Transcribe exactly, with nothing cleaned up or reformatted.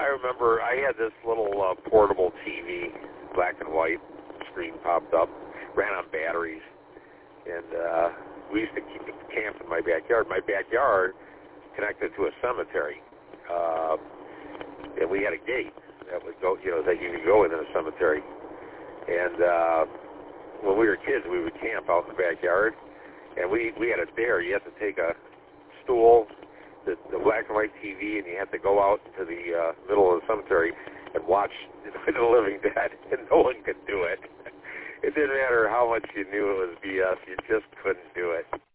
remember I had this little uh, portable T V, black and white, screen popped up, ran on batteries, and uh, we used to keep it camp in my backyard. My backyard connected to a cemetery, uh, and we had a gate that would go, you know, that you could go in a cemetery. And uh, when we were kids, we would camp out in the backyard, and we we had a dare. You had to take a stool, the, the black and white T V, and you had to go out into the uh, middle of the cemetery and watch the living dead, and no one could do it. It didn't matter how much you knew it was B S, you just couldn't do it.